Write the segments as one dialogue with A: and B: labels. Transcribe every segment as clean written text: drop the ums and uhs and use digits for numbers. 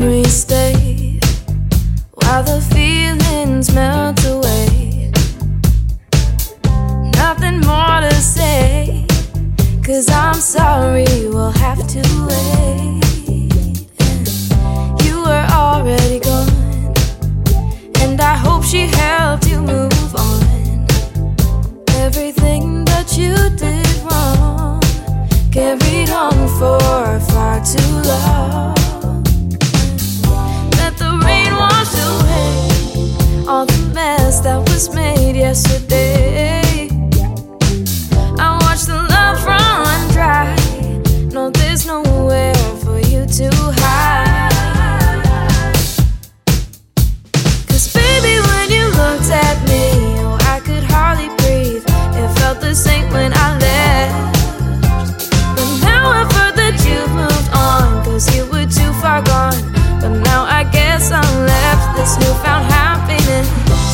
A: memories stay while the feelings melt away. Nothing more to say, 'cause I'm sorry we'll have to wait. You were already gone, and I hope she helped you move on. Everything that you did wrong carried on for far too long. Let the rain wash away all the mess that was made yesterday. I watched the love run dry. No, there's nowhere for you to hide. 'Cause baby, when you looked at me, oh, I could hardly breathe. It felt the same when I left. But now I've heard that you've moved on, 'cause you were too far gone. But now I guess I'm left this newfound happiness.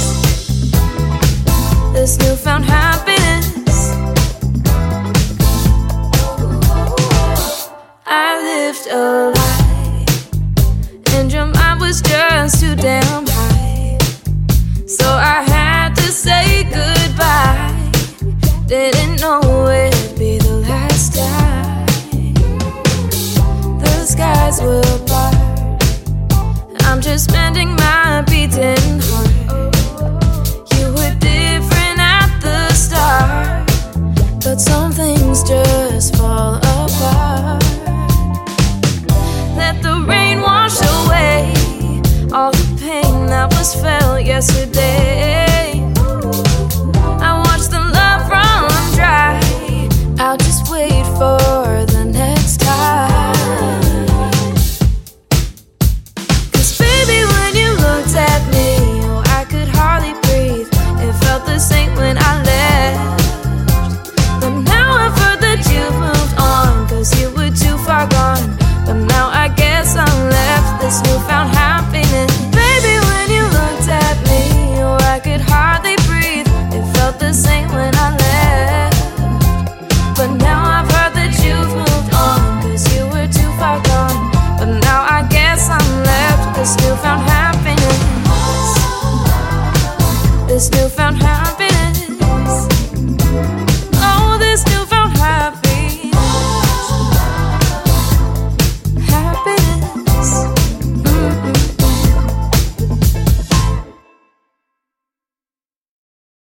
A: This newfound happiness. I lived a lie, and your mind was just too damn high. So I had to say goodbye. Didn't know it'd be the last time. The skies will